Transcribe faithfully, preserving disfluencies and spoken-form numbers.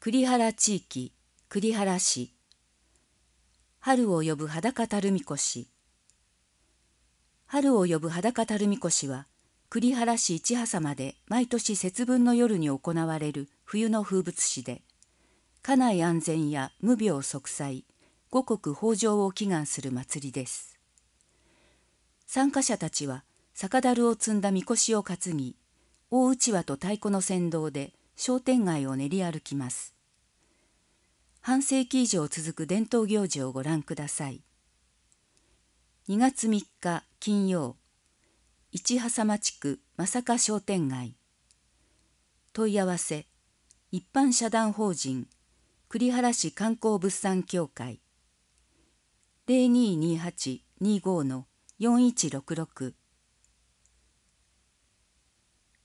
栗原地域、栗原市。春を呼ぶ裸垂みこし。春を呼ぶ裸垂みこしは、栗原市市波佐間で毎年節分の夜に行われる冬の風物詩で、家内安全や無病息災、五穀豊穣を祈願する祭りです。参加者たちは酒樽を積んだみこしを担ぎ、大うちわと太鼓の先導で商店街を練り歩きます。半世紀以上続く伝統行事をご覧ください。にがつみっか金曜、市波佐間地区正香商店街。問い合わせ、一般社団法人栗原市観光物産協会 ゼロにーにーはちにーごーのよんいちろくろく